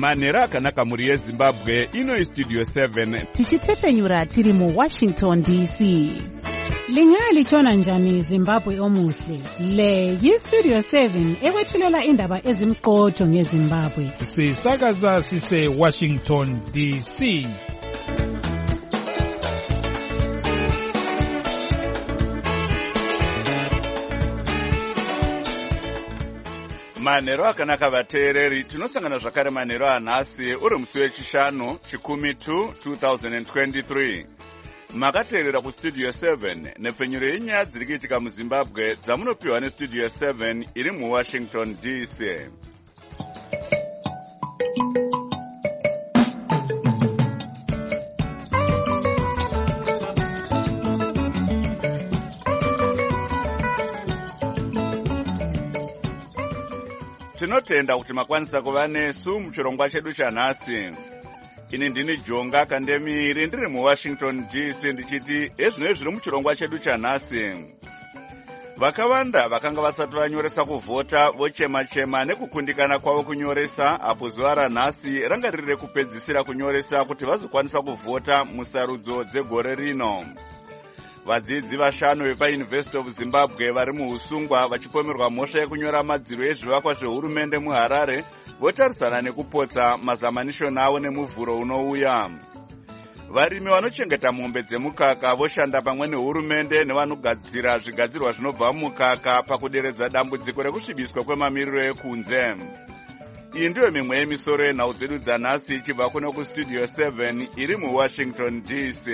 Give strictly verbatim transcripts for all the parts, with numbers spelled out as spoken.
Manhero akanaka muri yeZimbabwe, ino Studio seven. Tichitefenyura tiri mu Washington D C. Lingalitshona njani Zimbabwe omuhle? Le yiStudio seven ekwethulela indaba ezimqotho ngeZimbabwe. Sisakaza sise Washington D C. Manhero akanaka vateereri, tinosangana zvakare manhero anhasi uri musi wechishanu chikumi tu two thousand twenty-three. Makateerera kuStudio seven nepfenyuro yenyaya dziri kuitika muZimbabwe dzamunopiwa neStudio seven iri muWashington D C. Tinotenda kuti makwanisa kuva nesu muchirongwa chedu chanhasi. Ini ndini Jonga Kandemiri ndiri muWashington D C ndichiti ezvino zviri muchirongwa chedu chanhasi. Vakawanda vakanga vasati vanyoresa kuvhota vochema-chema nekukundikana kwavo kunyoresa apo zuva ranhasi ranga riri rekupedzisira kunyoresa kuti vazokwanisa kuvhota musarudzo dzegore rino. Vadzidzi vashanu vepaUniversity of Zimbabwe vari muusungwa vachipomerwa mhosva yekunyora madziro ezvivakwa zvehurumende muHarare votarisana nekupotsa mazamanishoni avo nemuvhuro unouya. Varimi vanochengeta mombe dzemukaka voshanda pamwe nehurumende nevanogadzira zvigadzirwa zvinobva mumukaka pakuderedza dambudziko rekusvibiswa kwemamiriro ekunze. Iyi ndiyo mimwe yemisoro yenhau dzedu dzanhasi ichibva kuno kuStudio seven iri muWashington D C.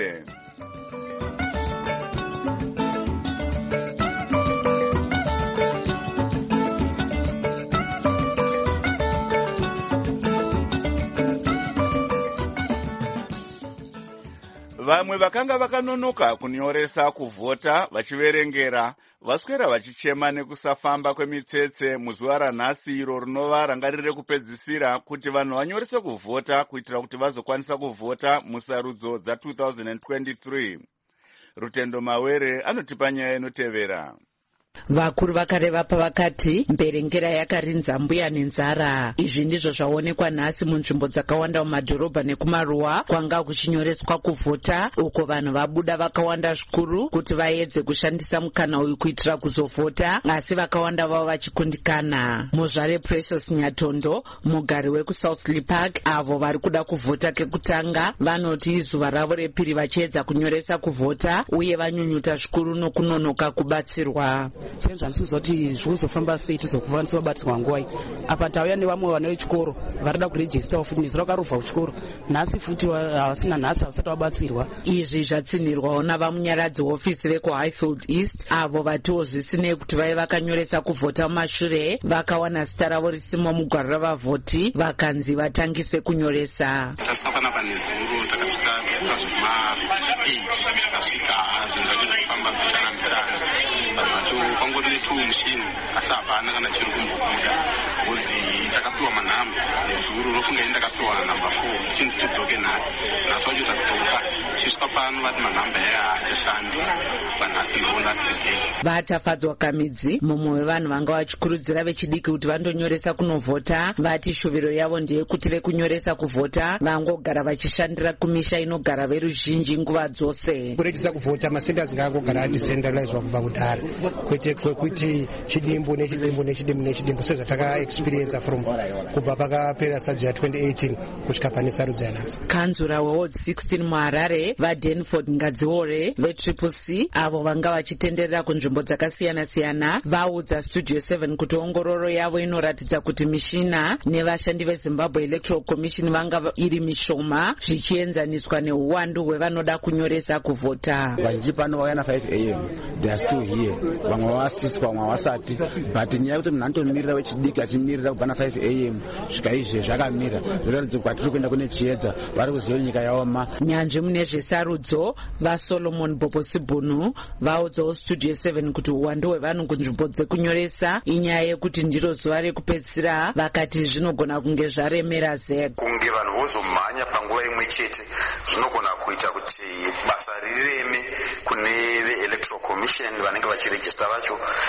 Vamwe vakanga vakanonoka kunyoresa kuvhota vachiverengera vaswera vachichema nekusafamba kwemitsetse muzuva ranhasi iro rinova ranga riri rekupedzisira kuti vanhu vanyorese kuvhota kuitira kuti vazokwanisa kuvhota musarudzo dza two thousand twenty-three. Rutendo Mawere anotipa nyaya inotevera. Vakuru vakareva pavakati mberengera yakarinza mbuya nenzara. Izvi ndizvo zvaonekwa nhasi munzvimbo dzakawanda mumadhorobha nekumaruwa kwanga kuchinyoreswa kuvhota, uko vanhu vabuda vakawanda zvikuru kuti vaedze kushandisa mukana uyu kuitira kuzovhota, asi vakawanda vavo vachikundikana. Muzvare Precious Nyatondo, mugari wekuSouth Park, avo vari kuda kuvhota kekutanga vanoti izuva ravo repiri vachiedza kunyoresa kuvhota uye vanyunyuta zvikuru nokunonoka kubatsirwa. Senzvanisizo kuti zvozofamba sei tizokwanisa kubatsirwa nguva iyi. Apa tauya nevamwe vana vechikoro varida kurejista futi nezuro karovha kuchikoro. Nhasi futi havasina nhasi havasati vabatsirwa. Izvi zvatsinirwawo navamunyaradzi hofisi vekuHighfield East avo vatiwo zvisinei kuti vaive vakanyoresa kuvhota mumashure vakawana zita ravo risimo mugwaro ravavhoti vakanzi vatangise kunyoresa. Tasina panezuro takasvika pazvima eight takasvika zvingakufamba kuchana vanhu pangori netu mushini asi hapana kana chiri kumbobuda kuzi takapiwa manhamba nezuro unofunga ini takapiwa namba four chinzi tidzoke nhasi nhasi wacho tadzoka chisvika pano vati manhamba aya haachashandi panhasi ndo last day. Vatafadzwa Kamidzi, mumwe wevanhu vanga vachikurudzira vechidiki kuti vandonyoresa kunovhota, vati shuviro yavo ndeyekuti vekunyoresa kuvhota vangogara vachishandira kumisha inogara veruzhinji nguva dzose. Kurejisa kuvhota masenders ngangogara adecentralized kubva kudhara kwete kwekuti chidimbu nechidimbu nechidimbu nechidimbu sezvataka experience from kubva pakapera sadzo ya twenty eighteen kusvika pane sarudzo yanhasi. Kanzura weward sixteen muHarare vaDenford Ngadziore veTriple C avo vanga vachitenderera kunzvimbo dzakasiyana-siyana vaudza Studio seven kuti ongororo yavo inoratidza kuti mishina nevashandi veZimbabwe Electoral Commission vanga iri mishoma zvichienzaniswa neuwandu hwevanoda kunyoresa kuvhota. Vazhinji pano vauya na five a m they are still here. Vamwe vasiswa vamwe vasati but nyaya yekuti munhu anotomirira wechidiki achimirira kubva na five a m svika izve zvakamira zvoratidza kuti kwatiri kuenda kune chiedza vari kuziva nyika yaoma. Nyanzvi mune zvesarudzo vaSolomon Boposibhunu vaudzawo Studio seven kuti uwandu hwevanhu kunzvimbo dzekunyoresa inyaya yekuti ndiro zuva rekupedzisira vakati zvinogona kunge zvaremera zega. Kunge vanhu vozomhanya panguva imwe chete zvinogona kuita kuti basa rireme kune veElectoral Commission vanenge vachirejista vacho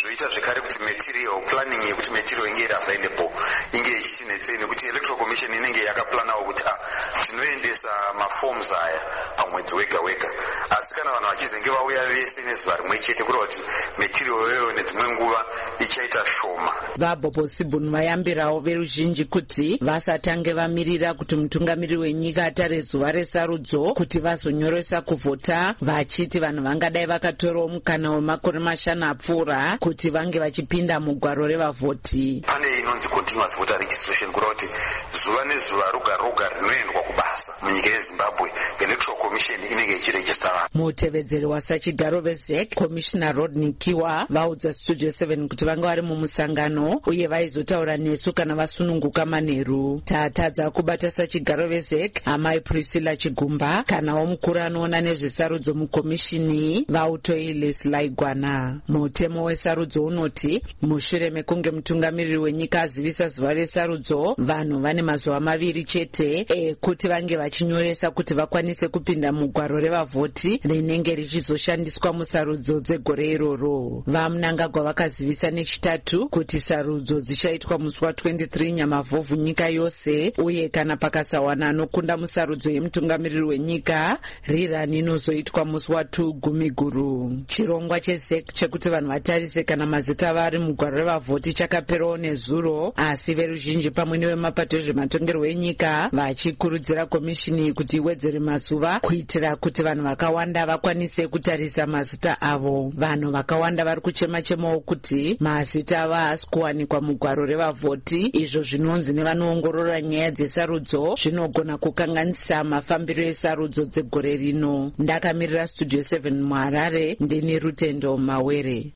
zvoita zvekare kuti material planning yekuti material inge iri available inge ichinetsei, nekuti electoral commission inenge yakaplanawo kuti ah tinoendesa maforms aya pamwedzi wega wega, asi kana vanhu vachizenge vauya vese nezuva rimwe chete kureva kuti material yoyo nedzimwe nguva ichaita shoma. vaBhobhosibhuni vayambirawo veruzhinji kuti vasatange vamirira kuti mutungamiriri wenyika atare zuva resarudzo kuti vazonyoresa kuvhota, vachiti vanhu vangadai vakatorawo mukana wemakore mashanu apfuura kuti vange vachipinda mugwaro revavhoti. Pane inonzi continuous voter registration kureva kuti zuva nezuva roga roga rinoendwa kubasa munyika yeZimbabwe electoral commission inenge ichirejista vanhu. mutevedzeri wasachigaro vezec komishina Rodney Kiwa vaudza Studio seven kuti vanga vari mumusangano uye vaizotaura nesu kana vasununguka manheru. tatadza kubata sachigaro vezec amai Priscilla Chigumba kanawo mukuru anoona nezvesarudzo mukomishini vautoyi Leslie Gwana. mutemo wesarudzo unoti mushure mekunge mutungamiriri wenyika azivisa zuva resarudzo, vanhu vane mazuva maviri chete ekuti vange vachinyoresa kuti vakwanise kupinda mugwaro revavhoti rinenge richizoshandiswa musarudzo dzegore iroro. vaMnangagwa vakazivisa nechitatu kuti sarudzo dzichaitwa musi wa23 Nyamavhuvhu nyika yose, uye kana pakasawana anokunda musarudzo yemutungamiriri wenyika, rirani inozoitwa musi wa2 Gumiguru. chirongwa chezec chekuti vanhu vatarise kana mazita vari mugwaro revavhoti chakaperawo nezuro, asi veruzhinji pamwe nevemapato ezvematongerwo enyika vachikurudzira komishini kuti iwedzere mazuva kuitira kuti vanhu vakawanda vakwanise kutarisa mazita avo. vanhu vakawanda vari kuchema chemawo kuti mazita ava haasi kuwanikwa mugwaro revavhoti, izvo zvinonzi nevanoongorora nyaya dzesarudzo zvinogona kukanganisa mafambiro esarudzo dzegore rino. ndakamirira Studio seven muHarare, ndini Rutendo Mawere.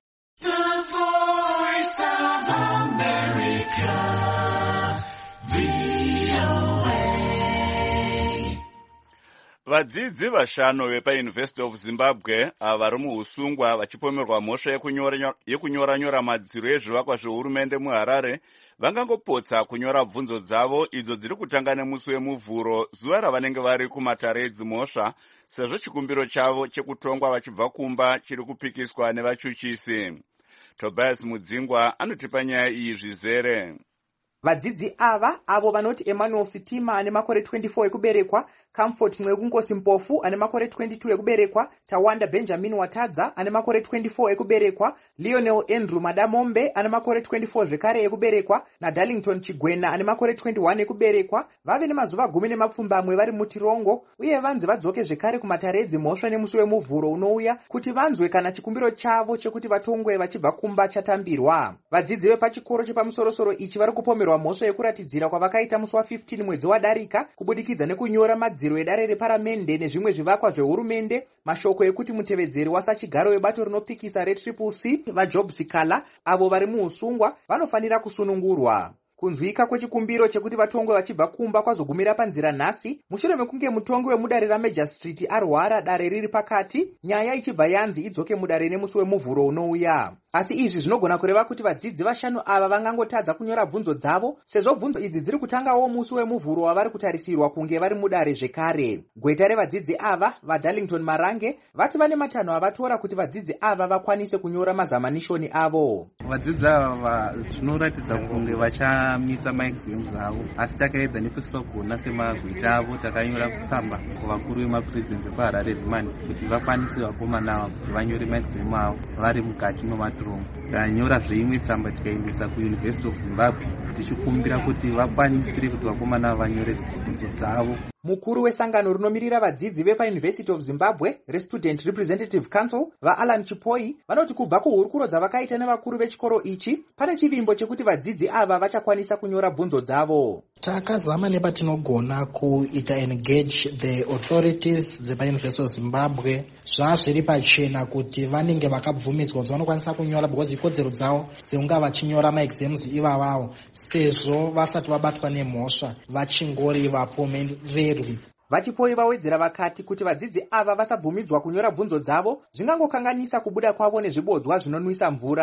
vadzidzi vashanu vepaUniversity of Zimbabwe ava vari muusungwa vachipomerwa mhosva yekunyora-nyora madziro ezvivakwa zvehurumende muHarare vangangopotsa kunyora bvunzo dzavo idzo dziri kutanga nemusi wemuvhuro, zuva ravanenge vari kumatare edzimhosva, sezvo chikumbiro chavo chekutongwa vachibva kumba chiri kupikiswa nevachuchisi. Tobias Mudzingwa anotipa nyaya iyi zvizere. vadzidzi ava avo vanoti Emmanuel Sitima ane makore twenty-four ekuberekwa, Comfort Mwekunkosi Mpofu ane makore twenty-two ekuberekwa, Tawanda Benjamin Watadza ane makore twenty-four ekuberekwa, Lionel Andrew Madamombe ane makore twenty-four zvekare ekuberekwa na Darlington Chigwena ane makore twenty-one ekuberekwa vave nemazuva gumi nemapfumbamwe vari mutirongo, uye vanzi vadzoke zvekare kumatare edzimhosva nemusi wemuvhuro unouya kuti vanzwe kana chikumbiro chavo chekuti vatongwe vachibva kumba chatambirwa. vadzidzi vepachikoro chepamusorosoro ichi vari kupomerwa mhosva yekuratidzira kwavakaita musi wa15 mwedzi wadarika kubudikidza nekunyora madziro edare reparamende nezvimwe zvivakwa zvehurumende, mashoko ekuti mutevedzeri wasachigaro webato rinopikisa retriple C vaJob Sikala avo vari muusungwa vanofanira kusunungurwa. kunzwika kwechikumbiro chekuti vatongwe vachibva kumba kwazogumira panzira nhasi mushure mekunge mutongi wemudare raMajor Street arwara dare riri pakati, nyaya ichibva yanzi idzoke mudare nemusi wemuvhuro unouya. asi izvi zvinogona kureva kuti vadzidzi vashanu ava vangangotadza kunyora bvunzo dzavo, sezvo bvunzo idzi dziri kutangawo musi wemuvhuro wavari kutarisirwa kunge vari mudare zvekare. gweta revadzidzi ava vaDarlington Marange vati vane matanho avatora kuti vadzidzi ava vakwanise kunyora mazamanishoni avo. vadzidzi ava zvinoratidza kunge vachamisa maexams avo, asi takaedza nekusogona semagweta avo takanyora kutsamba kuvakuru vemaprisons ekuHarare Remand kuti vakwanise vakomana ava kuti vanyore maexam avo vari mukati mematiromo. tanyora zveimwe tsamba tikaendesa kuUniversity of Zimbabwe tichikumbira kuti vakwanisire kuti vakomana ava vanyore bvunzo dzavo. mukuru wesangano rinomirira vadzidzi vepaUniversity of Zimbabwe reStudent Representative Council vaAlan Chipoi vanoti kubva kuhurukuro dzavakaita nevakuru vechikoro ichi pane chivimbo chekuti vadzidzi ava vachakwanisa kunyora bvunzo dzavo. takazama nepatinogona kuita engage the authorities dzepaUniversity of Zimbabwe zvazviri pachena kuti vanenge vakabvumidzwa kuti vanokwanisa kunyora because ikodzero dzavo dzekunga vachinyora maexams ivavawo sezvo vasati vabatwa nemhosva vachingori vapomererwi. Vachipoi vawedzera vakati kuti vadzidzi ava vasabvumidzwa kunyora bvunzo dzavo zvingangokanganisa kubuda kwavo nezvibodzwa zvinonwisa mvura.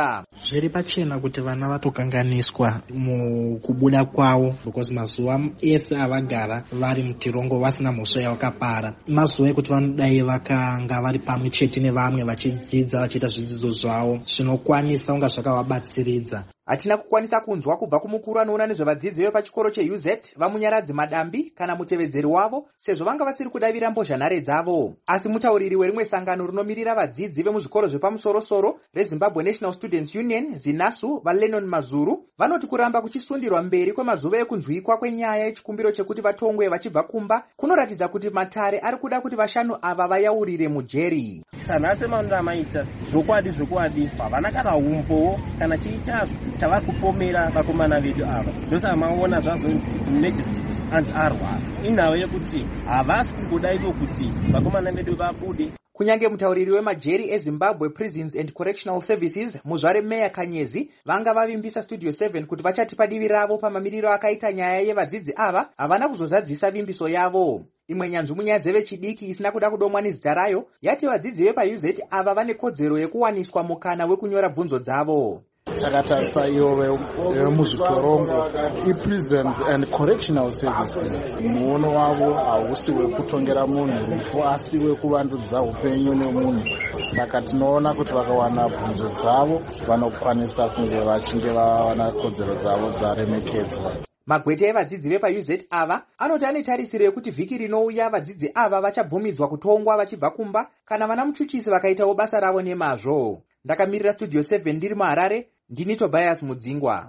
zviri pachena kuti vana vatokanganiswa mukubuda kwavo because mazuva ese avagara vari mutirongo vasina mhosva yavakapara mazuva ekuti vanodai vakanga vari pamwe chete nevamwe vachidzidza vachiita zvidzidzo zvavo zvinokwanisa kunga zvakavabatsiridza. Hatina kukwanisa kunzwa kubva kumukuru anoona nezvevadzidzi vepachikoro cheU Z vamunyaradzi Madambi kana mutevedzeri wavo sezvo vanga vasiri kudavira mbozhanhare dzavo. Asi mutauriri werimwe sangano rinomirira vadzidzi vemuzvikoro zvepamusoro-soro reZimbabwe National Students Union ZINASU vaLennon Mazuru vanoti kuramba kuchisundirwa mberi kwemazuva ekunzwikwa kwenyaya yechikumbiro chekuti vatongwe vachibva kumba kunoratidza kuti matare ari kuda kuti vashanu ava vayaurire mujeri. Sanase maunda maita zvokwadi zvokwadi havana kana umbowo kana chiitazo chavari kupomera vakomana vedu ava ndosa maona zvazonzi magistrate anzi arwara inhau yekuti havasi kungodaiwo kuti vakomana vedu vabude. Kunyange mutauriri wemajeri eZimbabwe Prisons and Correctional Services Muzvare Meya Kanyezi vanga vavimbisa Studio seven kuti vachati padivi ravo pamamiriro akaita nyaya yevadzidzi ava havana kuzozadzisa vimbiso yavo. Imwe nyanzvi munyaya dzevechidiki isina kuda kudomwa nezita rayo yati vadzidzi vepaU Z ava vane kodzero yekuwaniswa mukana wekunyora bvunzo dzavo. Takatarisa ivo vemuzvitorongo iPrisons and Correctional Services muono wavo hausi wekutongera munhu rufu asi wekuvandudza upenyu nemunhu. Saka tinoona kuti vakawana bvunzo dzavo vanokwanisa kunge vachinge vawana kodzero dzavo dzaremekedzwa. Magwete evadzidzi vepaU Z ava anoti ane tarisiro yekuti vhiki rinouya vadzidzi ava vachabvumidzwa kutongwa vachibva kumba kana vana muchuchisi vakaitawo basa ravo nemazvo. Ndakamirira Studio seven ndiri muHarare, ndini Tobias Mudzingwa.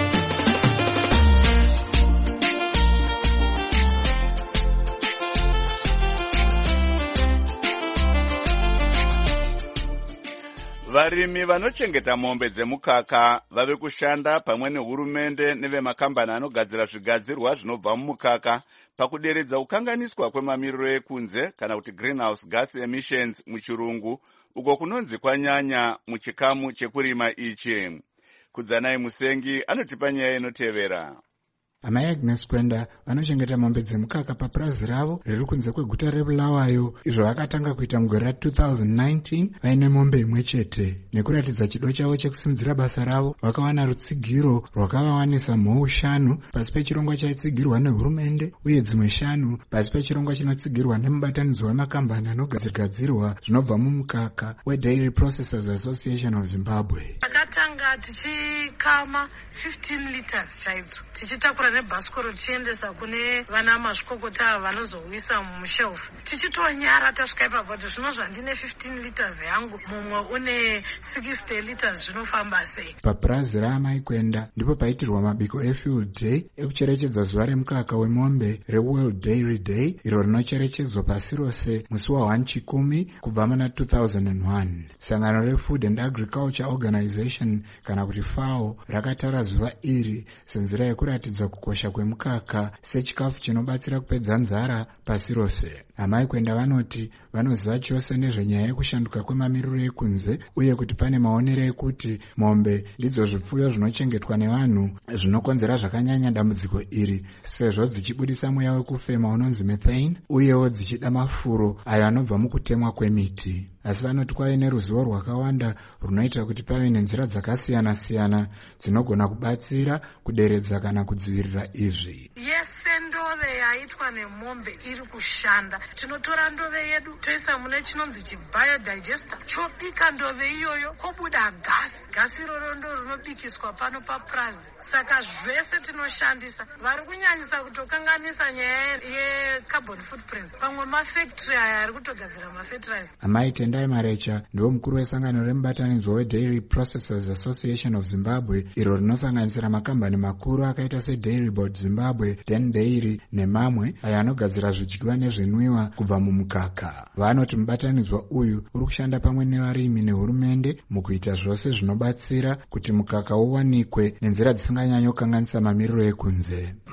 Varimi vanochengeta mombe dzemukaka vave kushanda pamwe nehurumende nevemakambani anogadzira zvigadzirwa zvinobva mumukaka pakuderedza kukanganiswa kwemamiriro ekunze kana kuti greenhouse gas emissions muchirungu uko kunonzi kwanyanya muchikamu chekurima ichi. Kudzanai Musengi anotipa nyaya inotevera. Amai Agnes Kwenda vanochengeta mombe dzemukaka papurazi ravo riri kunze kweguta reBulawayo izvo vakatanga kuita mugore ra two thousand nineteen vaine mombe imwe chete. Nekuratidza chido chavo chekusimudzira basa ravo vakawana rutsigiro rwakavawanisa mhou shanu pasi pechirongwa chaitsigirwa nehurumende uye dzimwe shanu pasi pechirongwa chinotsigirwa nemubatanidzwa wemakambani anogadzirwa zvinobva mumukaka weDairy Processors Association of Zimbabwe. Takatanga tichikama fifteen liters chaidzo tichitakura nebhasikoro tichiendesa kune vana mazvikokota vanozouisa mushelf tichitonyara tasvika ipapo kuti zvino zvandine fifteen liters yangu mumwe une sixty liters zvinofamba sei. Papurazi raamai Kwenda ndipo paitirwa mabiko eField Day ekucherechedza zuva remukaka wemombe reWorld Dairy Day iro rinocherechedzwa pasi rose musi wa chikumi kubva muna two thousand one. Sangano reFood and Agriculture Organization kana kuti FAO rakatara zuva iri senzira yekuratidza kukosha kwemukaka sechikafu chinobatsira kupedza nzara pasi rose. Amai Kwenda vanoti vanoziva chose nezvenyaya yekushanduka kwemamiriro ekunze uye kuti pane maonero ekuti mombe ndidzo zvipfuyo zvinochengetwa nevanhu zvinokonzera zvakanyanya dambudziko iri sezvo dzichibudisa mweya wekufema unonzi methane uyewo dzichida mafuro ayo anobva mukutemwa kwemiti. Asi vanoti kwave neruzivo rwakawanda runoita kuti pave nenzira dzakasiyana-siyana dzinogona kubatsira kuderedza kana kudzivirira izvi. Yese ndove yaitwa nemombe iri kushanda. Tinotora ndove yedu toisa mune chinonzi chibiodigester chobika ndove iyoyo kobuda gasi. Gasi iroro ndo rinobikiswa pano papurazi. Saka zvese tinoshandisa. Vari kunyanyisa kutokanganisa nyaya yecarbon footprint. Pamwe mafactory aya ari kutogadzira mafertilizer. Amai Tendai Marecha ndiwo mukuru wesangano remubatanidzwa weDairy Processors Association of Zimbabwe iro rinosanganisira makambani makuru akaita seDairy Board Zimbabwe, Den Dairy nemamwe ayo anogadzira zvidyiwa nezvinwiwa kubva mumukaka. Vanoti mubatanidzwa uyu uri kushanda pamwe nevarimi nehurumende mukuita zvose zvinobatsira kuti mukaka uwanikwe nenzira dzisinganyanyokanganisa mamiriro ekunze. Mhou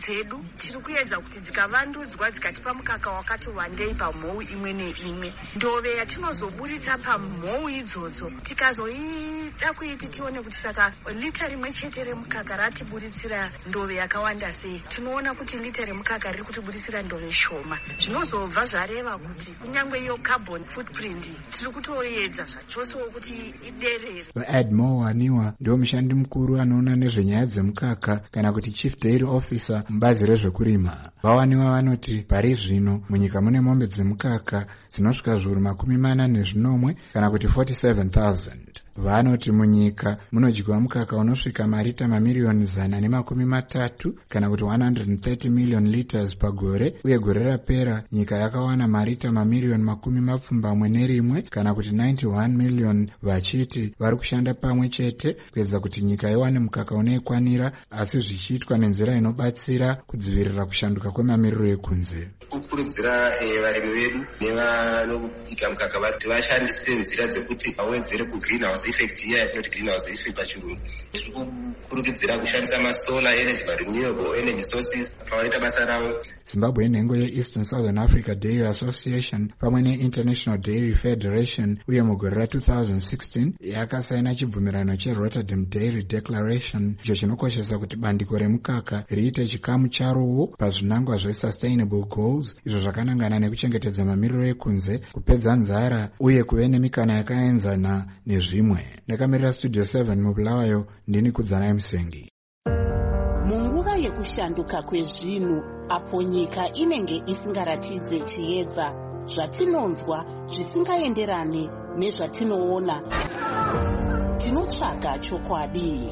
dzedu tiri kuedza kuti dzikavandudzwa dzikatipa mukaka wakati wandei pamhou imwe neimwe. Ndove yatinozoburitsa pamhou idzodzo tikazoida kuiti tione kuti saka lita rimwe chete remukaka ratiburitsira ndove yakawanda sei, tinoona kuti lita remukaka riri kutiburitsira ndove shoma. Zvinozobva zvareva kuti kunyangwe iyo carbon footprint tiri kutoedza zvachosewo kuti iderere. vaadmo waniwa ndiwo mushandi mukuru anoona nezvenyaya dzemukaka kana kuti chief dairy officer mubazi rezvekurima. Vawaniwa vanoti pari zvino munyika mune mombe dzemukaka dzinosvika zviuru makumi mana nezvinomwe kana kuti forty-seven thousand. Vanoti munyika munodyiwa mukaka unosvika marita mamiriyoni zana nemakumi matatu kana kuti one hundred thirty million liters pagore, uye gore rapera nyika yakawana marita mamiriyoni makumi mapfumbamwe nerimwe kana kuti ninety-one million, vachiti vari kushanda pamwe chete kuedza kuti nyika iwane mukaka unoikwanira, asi zvichiitwa nenzira inobatsira kudzivirira kushanduka kwemamiriro ekunze. Kukurudzira varimi vedu nevanobika mukaka kuti vashandise nzira dzekuti vawedzere kugreenhouse effect iya yatinoti greenhouse effect pachirungu. Tiri kukurudzira kushandisa masolar energy, renewable energy sources pavanoita basa ravo. Zimbabwe inhengo yeEastern Southern Africa Dairy Association pamwe neInternational Dairy Federation uye mugore ra-twenty sixteen yakasaina chibvumirano cheRotterdam Dairy Declaration, icho chinokoshesa kuti bandiko remukaka riite chikamu charowo pazvinangwa zvesustainable goals, izvo zvakanangana nekuchengetedza mamiriro ekunze, kupedza nzara uye kuve nemikana yakaenzana nezvimwe. Ndakamirira Studio seven mubulawayo, ndini Kudzanai Musengi. Munguva yekushanduka kwezvinhu, apo nyika inenge isingaratidze chiedza, zvatinonzwa zvisingaenderane nezvatinoona, tinotsvaga chokwadi.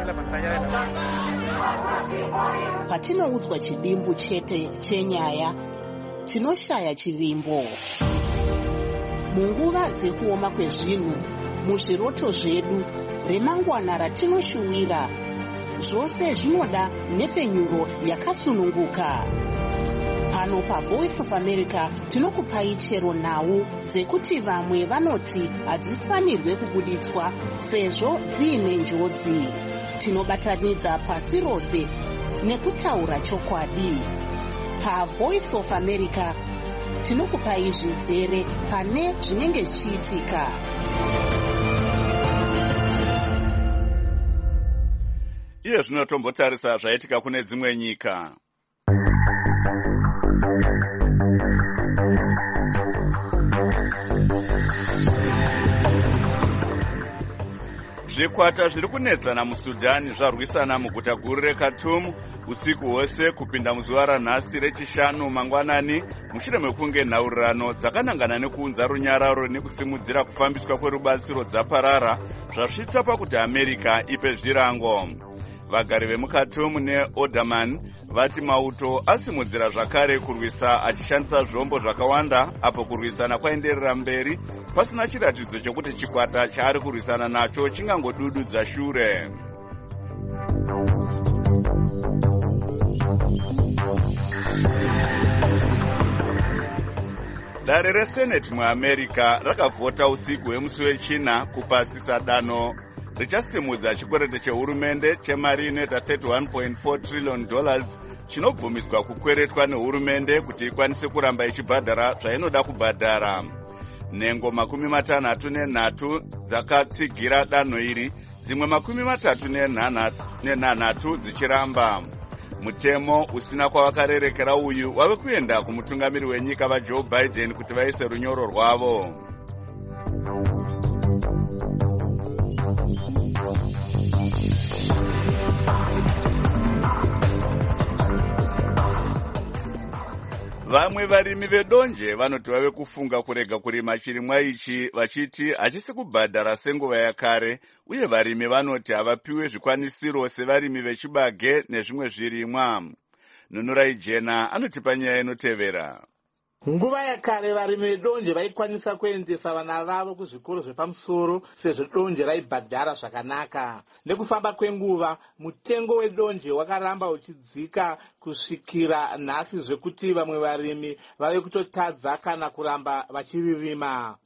Patinoudzwa chidimbu chete chenyaya, tinoshaya chivimbo. Munguva dzekuoma kwezvinhu, muzviroto zvedu, remangwana ratinoshuwira, zvose zvinoda nhepfenyuro yakasununguka. Pano paVoice of America tinokupai chero nhau dzekuti vamwe vanoti hadzifanirwe kubuditswa sezvo dziine njodzi. Tinobatanidza pasi rose nekutaura chokwadi. PaVoice of America tinokupai zvizere pane zvinenge zvichiitika. Iye zvino tombotarisa zvaitika kune dzimwe nyika. Zvikwata zviri kunetsana muSudani zvarwisana muguta guru reKhartoum usiku hwose kupinda muzuva ranhasi rechishanu mangwanani, mushure mekunge nhaurirano dzakanangana nekuunza runyararo nekusimudzira kufambiswa kwerubatsiro dzaparara zvasvitsa pakuti America ipe zvirango. Vagari vemuKhartoum neOdamani vati mauto asimudzira zvakare kurwisa achishandisa zvombo zvakawanda, apo kurwisana kwaenderera mberi pasina chiratidzo chokuti chikwata chaari kurwisana nacho chingangodududza shure. Dare reSenate muAmerica rakavhota usiku hwemusi wechina kupasisa danho richasimudza chikwereti chehurumende chemari inoita thirty-one point four trillion dollars chinobvumiswa kukweretwa nehurumende kuti ikwanise kuramba ichibhadhara zvainoda kubhadhara. Nhengo makumi matanhatu nenhatu dzakatsigira danho iri, dzimwe makumi matatu nenhanhatu dzichiramba. Mutemo usina kwavakarerekera uyu wave kuenda kumutungamiri wenyika vaJoe Biden kuti vaise runyoro rwavo. Vamwe varimi vedonje vanoti vave kufunga kurega kurima chirimwa ichi, vachiti hachisi kubhadhara senguva yakare, uye varimi vanoti havapiwe zvikwanisiro sevarimi vechibage nezvimwe zvirimwa. Nunurai Jena anotipa nyaya inotevera. Nguva yakare varimi vedonje vaikwanisa kuendesa vana vavo kuzvikoro zvepamusoro sezvo donje raibhadhara zvakanaka. Nekufamba kwenguva mutengo wedonje wakaramba uchidzika kusvikira nhasi zvekuti vamwe varimi vave kutotadza kana kuramba vachiririma.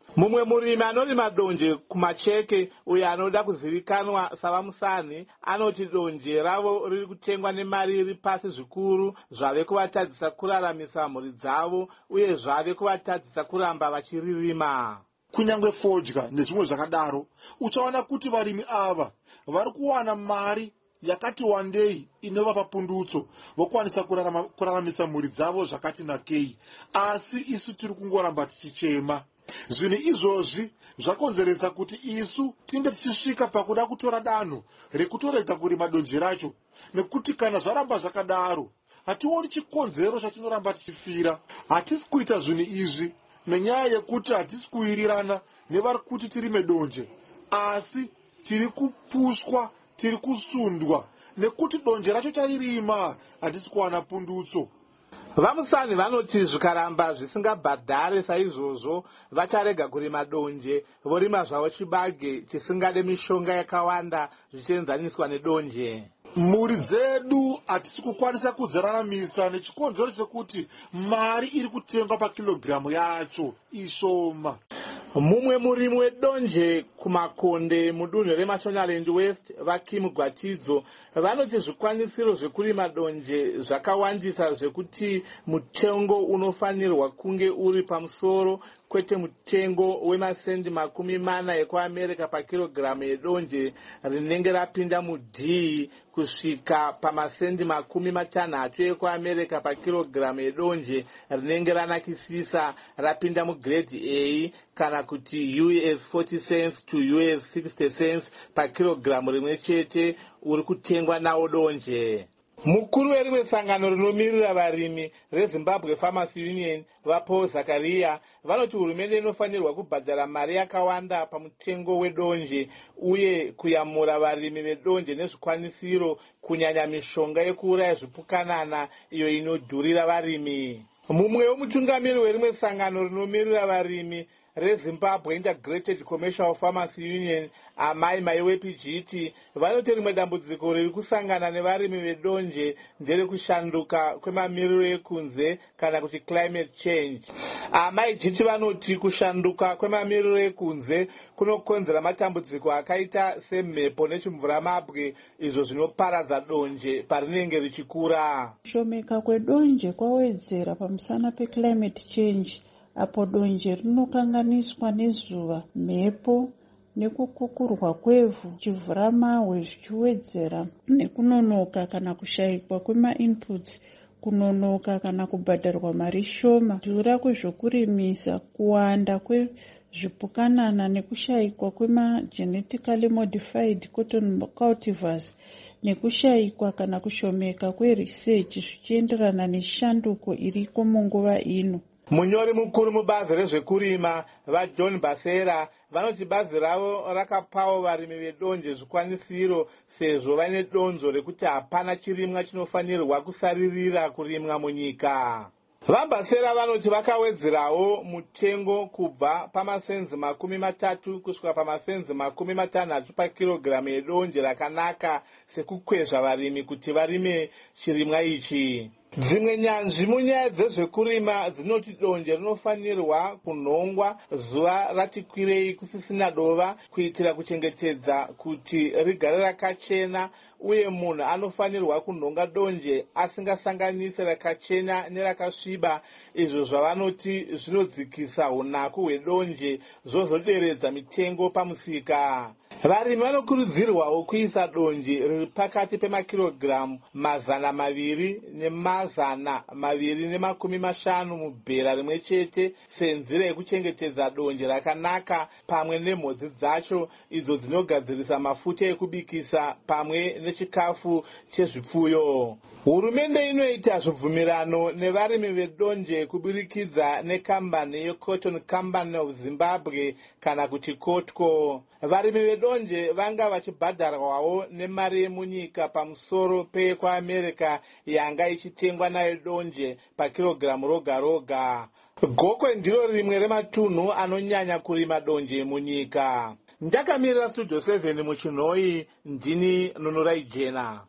mumwe murimi anorima donje kumacheke uyo anoda kuzivikanwa savamusani anoti donje ravo riri kutengwa nemari iri pasi zvikuru zvave kuvatadzisa kuraramisa mhuri dzavo uye zvave kuvatadzisa kuramba vachiririma. Kunyange fodya nezvimwe zvakadaro uchaona kuti varimi ava vari kuwana mari yakati wandei inovapa pundutso vokwanisa kuraramisa mhuri dzavo zvakati nakei, asi isu tiri kungoramba tichichema. Zvinhu izvozvi zvakonzeresa kuti isu tinge tichisvika pakuda kutora danho rekutorega kurima donje racho, nekuti kana zvaramba zvakadaro hationi chikonzero chatinoramba tichifira. Hatisi kuita zvinhu izvi nenyaya yekuti hatisi kuwirirana nevari kuti tirime donje, asi tiri kupushwa, tiri kusundwa nekuti donje racho taririma hatisi kuwana pundutso. Vamusani vanoti zvikaramba zvisingabhadhare saizvozvo vacharega kurima donje, vorima zvavo chibage chisingade mishonga yakawanda zvichienzaniswa nedonje. Mhuri dzedu hatisi kukwanisa kudziraramisa nechikonzero chekuti mari iri kutengwa pakilogiramu yacho ishoma. Mumwe murimi wedonje kumakonde mudunhu reMashonaland West, Vakimu Gwatidzo, vanoti zvikwanisiro zvekurima donje zvakawandisa zvekuti mutengo unofanirwa kunge uri pamusoro kwete mutengo wemasendi makumi mana ekuAmerica pakilogiramu yedonje rinenge rapinda mudhii kusvika pamasendi makumi matanhatu ekuAmerica pakilogiramu yedonje rinenge ranakisisa rapinda mugrade A kana kuti U S forty cents to U S sixty cents pakilogiramu rimwe chete uri kutengwa nawo donje. Mukuru werimwe sangano rinomirira varimi reZimbabwe Farmers Union, vaPaul Zakaria, vanoti hurumende inofanirwa kubhadhara mari yakawanda pamutengo wedonje uye kuyamura varimi vedonje nezvikwanisiro, kunyanya mishonga yekuuraya zvipukanana iyo inodhurira varimi. Mumwe wemutungamiri werimwe sangano rinomirira varimi reZimbabwe Integrated Commercial Farmers Union, Amai Maiwepijiti, vanoti rimwe dambudziko riri kusangana nevarimi vedonje nderekushanduka kwemamiriro ekunze kana kuti climate change. Amai Jiti vanoti kushanduka kwemamiriro ekunze kunokonzera matambudziko akaita semhepo nechimvuramabwe, izvo zvinoparadza donje parinenge richikura. Kushomeka kwedonje kwawedzera pamusana peclimate change, apo donje rinokanganiswa nezuva, mhepo nekukukurwa kwevhu, chivhuramahwe zvichiwedzera nekunonoka kana kushayikwa kwema-inputs, kunonoka kana kubhadharwa mari shoma, dhura kwezvokurimisa, kuwanda kwezvipukanana nekushayikwa kwema-genetically modified cotton cultivars, nekushayikwa kana kushomeka kweresearch zvichienderana neshanduko iriko munguva ino. Munyori mukuru mubazi rezvekurima vaJohn Basera vanoti bazi ravo rakapawo varimi vedonje zvikwanisiro sezvo vane donzo rekuti hapana chirimwa chinofanirwa kusaririra kurimwa munyika. VaBasera vanoti vakawedzerawo mutengo kubva pamasenzi makumi matatu kusvika pamasenzi makumi matanhatu pakilogiramu yedonje rakanaka sekukwezva varimi kuti varime chirimwa ichi. Dzimwe nyanzvi munyaya dzezvekurima dzinoti donje rinofanirwa kunhongwa zuva rati kwirei kusisina dova kuitira kuchengetedza kuti rigare rakachena, uye munhu anofanirwa kunhonga donje asingasanganisi rakachena nerakasviba, izvo zvavanoti zvinodzikisa unaku hwedonje zvozoderedza mitengo pamusika. Varimi vanokurudzirwawo kuisa donje riri pakati pemakilogiramu mazana maviri nemazana maviri nemakumi mashanu mubhera rimwe chete senzira yekuchengetedza donje rakanaka pamwe nemhodzi dzacho idzo dzinogadzirisa mafuta ekubikisa pamwe nechikafu chezvipfuyo. Hurumende inoita zvibvumirano nevarimi vedonje kuburikidza nekambani yeCotton Company of Zimbabwe kana kuti Kotco. Varimi vedonje vanga vachibhadharwawo nemari yemunyika pamusoro peyekuAmerica yanga ichitengwa nayo donje pakilogiramu roga roga. Gokwe ndiro rimwe rematunhu anonyanya kurima donje munyika. Ndakamirira Studio seven muchinhoi, ndini Nunurai Jena.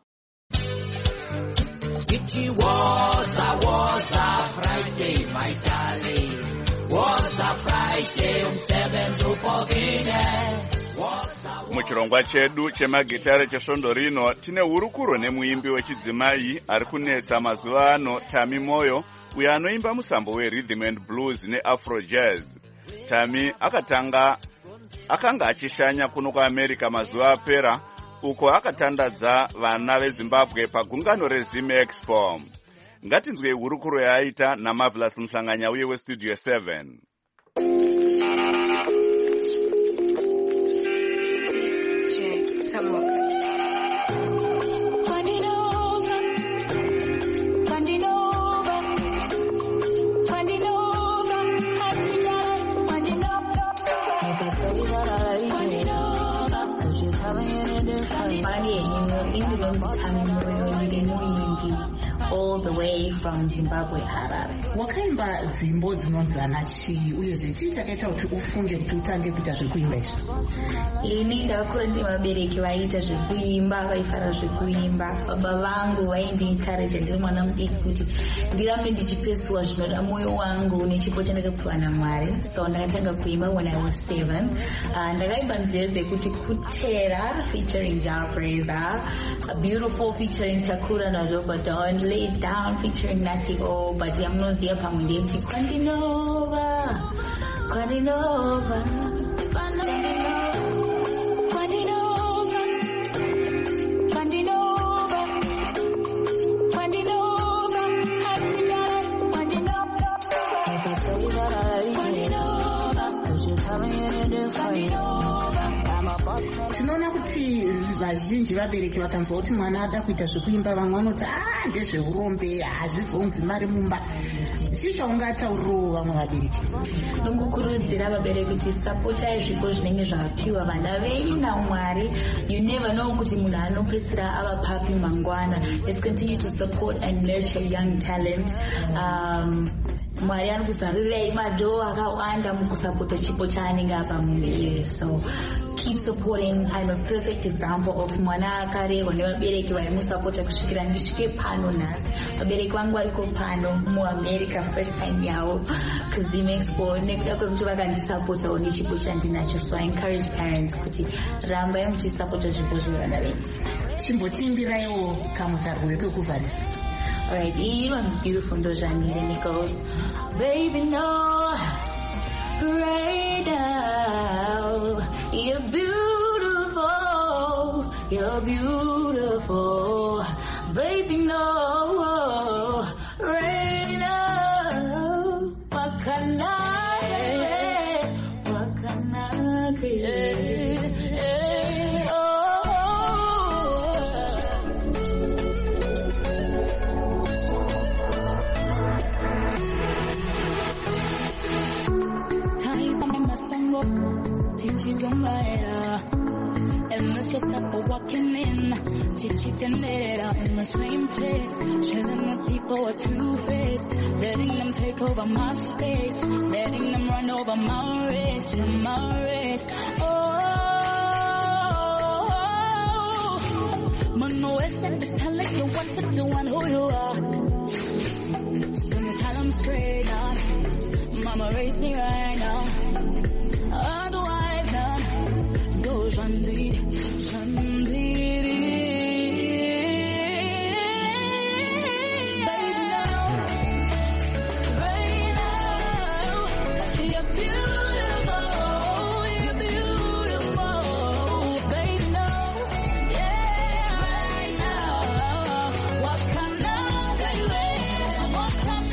It was a, was a Friday, my darling. muchirongwa chedu chemagitare chesvondo rino tine hurukuro nemuimbi wechidzimai ari kunetsa mazuva ano Tami Moyo, uyo anoimba musambo werhythm and blues neafro jazz. Tami akatanga akanga achishanya kuno kuamerica mazuva apera, uko akatandadza vana vezimbabwe pagungano rezime expo. Ngatinzwei hurukuro yaaita naMarvelous Mhlanganya uye westudio seven. All the way from Zimbabwe, Harare. Wakaimba dzimbo dzinonzana chii uyezve chii chakaita kuti ufunge kuti utange kuita zvekuimba izvi? Ini ndakakura ndi vabereki vaiita zvekuimba, vaifara zvekuimba. Baba vangu vaindincourage ndiri mwana mudiki kuti ndirambe ndichipesuwa zvinoda mwoyo wangu nechipo chandakapiwa naMwari. So ndakatanga kuimba when I was seven. Uh, ndakaimba nzeve kuti Kutera featuring Jah Praiser, a beautiful featuring Takura na Robert Don, Laid Down featuring Natty O, but yamunoziya pamwe ndeti Kwandinova, Kwandinova, Kwandinova, Kwandinova, Kwandinova, Kwandinova, Kwandinova. If I say that I Kwandinova, cause you're coming in a different Kwandinova. Tinoona kuti vazhinji vabereki vakanzwa kuti mwana ada kuita zvekuimba, vamwe vanoti ah ndezveurombe, hazvizonzi mari mumba. Chii chaungataurirawo vamwe vabereki? Ndingokurudzira vabereki kuti sapotai zvipo zvinenge zvapiwa vana venyu naMwari. You never know kuti munhu anopedzisira ava papi mangwana. Let's continue to support and nurture young talent. Um, Mwari anokuzarurei madhoo akawanda mukusapota chipo chaanenge apa munhu iye. So keep supporting. I'm a perfect example of mwana akarerwa nevabereki vaimusapota kusvikira ndisvike pano nhasi. Vabereki vangu variko pano muAmerica first time yavo kuzime expo nekuda kwekuti vakandisapotawo nechipo chandinacho. So I encourage parents kuti rambai muchisapota zvipo zvevana venyu. Chimbotiimbiraiwo kamuzarwo wekuvharisa. Alright, it was beautiful ndozvanire and it goes, baby no, right now, you're beautiful, you're beautiful, baby no, right now, what can I, what can I get? Teaching on my and the set up for walking in, teaching in the same place, chilling with people are two-faced, letting them take over my space, letting them run over my race, my race. Oh, Mano said to tell you what to do and who you are. So me tell them straight on, Mama raised me right now. Otherwise, none. Go Jandi, Jandi. Baby, now, baby, now, you're beautiful, you're beautiful. Baby, now, yeah, right now. What can I do? What can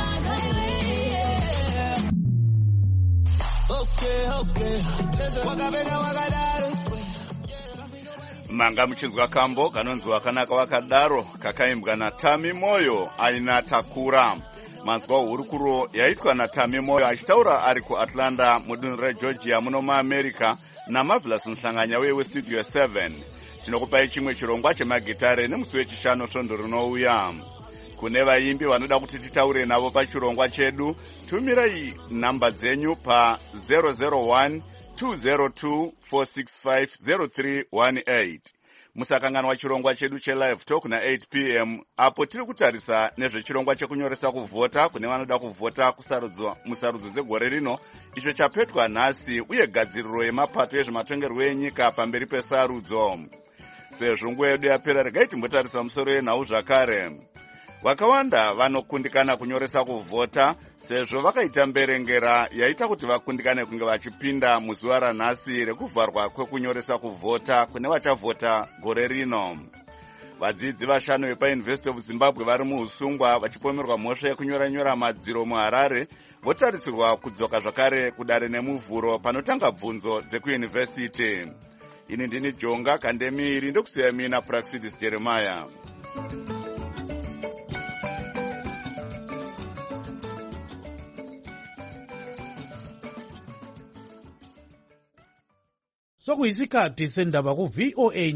I do? Okay, okay. Manga muchinzwa kambo kanonzi wakanaka wakadaro kakaimbwa naTami Moyo aina Takura. Manzwa hurukuro yaitwa naTami Moyo achitaura ari kuAtlanta mudunhu reGeorgia muno muAmerica naMarvelous Mhlanganya westudio seven. Tinokupai chimwe chirongwa chemagitare nemusi wechishanu svondo rinouya. Kune vaimbi vanoda kuti titaure navo pachirongwa chedu, tumirai namba dzenyu pa zero zero one two zero two four six five zero three one eight. musakanganwa chirongwa chedu chelive talk na eight p m apo tiri kutarisa nezvechirongwa chekunyoresa kuvhota kune vanoda kuvhota musarudzo dzegore rino, icho chapetwa nhasi, uye gadziriro yemapato ezvematongerwo enyika pamberi pesarudzo. Sezvo nguva yedu yapera, regai timbotarisa musoro yenhau zvakare. Vakawanda vanokundikana kunyoresa kuvhota sezvo vakaita mberengera yaita kuti vakundikane kunge vachipinda muzuva ranhasi rekuvharwa kwekunyoresa kuvhota kune vachavhota gore rino. Vadzidzi vashanu vepaUniversity of Zimbabwe vari muusungwa vachipomerwa mhosva yekunyora-nyora madziro muHarare votarisirwa kudzoka zvakare kudare nemuvhuro panotanga bvunzo dzekuyunivhesiti. Ini ndini Jonga Kandemiri, ndokusiya mina Praxidis Jeremiah. Sokuyisikhathi sendaba ku V O A